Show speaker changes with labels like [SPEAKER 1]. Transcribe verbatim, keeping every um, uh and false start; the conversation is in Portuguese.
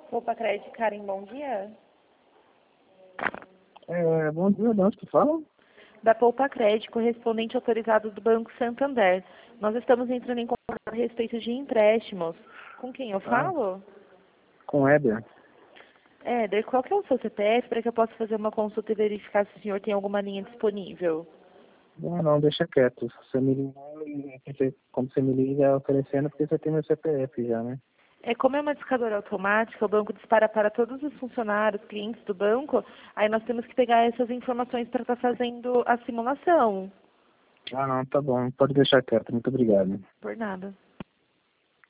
[SPEAKER 1] Poupa Crédito, Karen, bom dia.
[SPEAKER 2] É, bom dia, de onde que fala?
[SPEAKER 1] Da Poupa Crédito, correspondente autorizado do Banco Santander. Nós estamos entrando em contato a respeito de empréstimos. Com quem eu
[SPEAKER 2] Ah,
[SPEAKER 1] falo?
[SPEAKER 2] com Éder.
[SPEAKER 1] É, daí qual que é o seu C P F para que eu possa fazer uma consulta e verificar se o senhor tem alguma linha disponível?
[SPEAKER 2] Não, não, deixa quieto. Você me ligou e você- como você me liga oferecendo, porque você tem meu C P F já, né?
[SPEAKER 1] É, como é uma discadora automática, o banco dispara para todos os funcionários, clientes do banco, aí nós temos que pegar essas informações para estar fazendo a simulação.
[SPEAKER 2] Ah, não, tá bom. Pode deixar quieto. Muito obrigado.
[SPEAKER 1] Por nada.